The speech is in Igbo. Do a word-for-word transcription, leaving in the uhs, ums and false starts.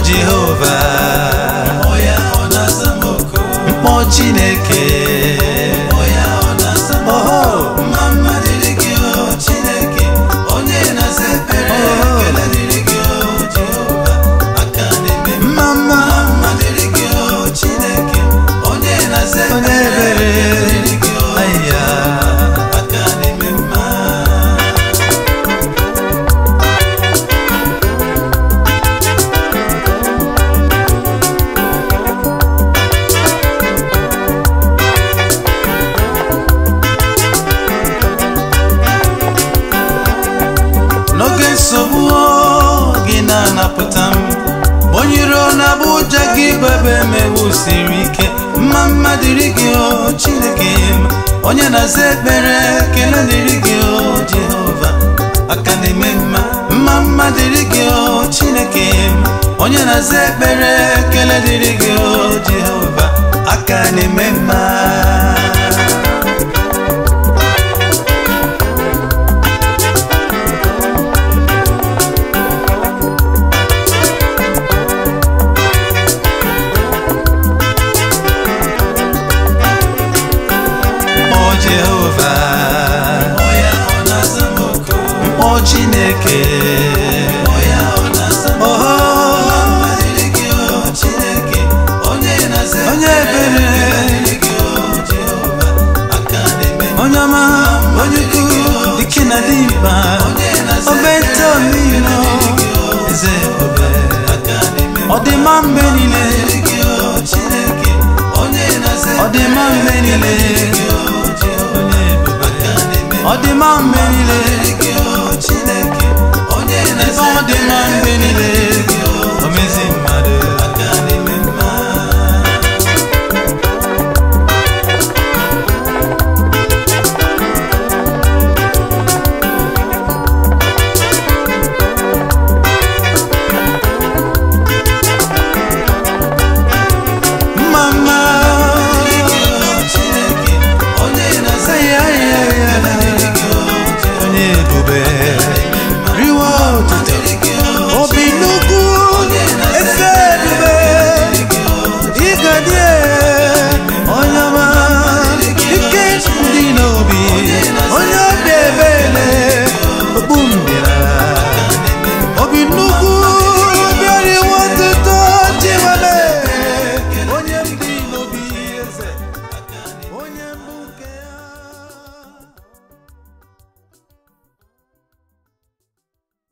Jehovah, Oya ona zamoko, mkpọ Chineke, Oya ona zamoko, mama dirigio Chineke, onye na-azepere ekele dirigio Jehovah, aka na-eme mma. mama Mama dirigio Chineke, onye na-azepere ekele dirigio aya. aka na-eme mma. N'oge nsogbu gị na-anapụta m, onye iro na-abụ ụja gị bụ ebe emewu siri ike. Mma mma dịrị gị o Chineke m, onye na-aza ekpere ekele dịrị gị o Jehova, aka na-eme mma. Mma mma dịrị gị o Chineke m, onye na-aza ekpere ekele dịrị gị o Jehova, aka na-eme mma. Jehovah, Oya ona zamoko, mkpọ Chineke, Oya ona zamoko, oh, mama dirigio Chineke, onye na-azepere onye ebere, ekele dirigio Jehovah, aka na-eme mma. onye ọma, onye ukwu, dike na dimkpa, Onye na-azepere obete omino, ekele dirigio eze ebube, aka na-eme mma. ọdịmma mgbe niile, Dirigio Chineke, onye na-azepere ọdịmma mgbe niile, dirigio Jehovah, onye ebube, aka na-eme mma. ọdịmma mgbe niile,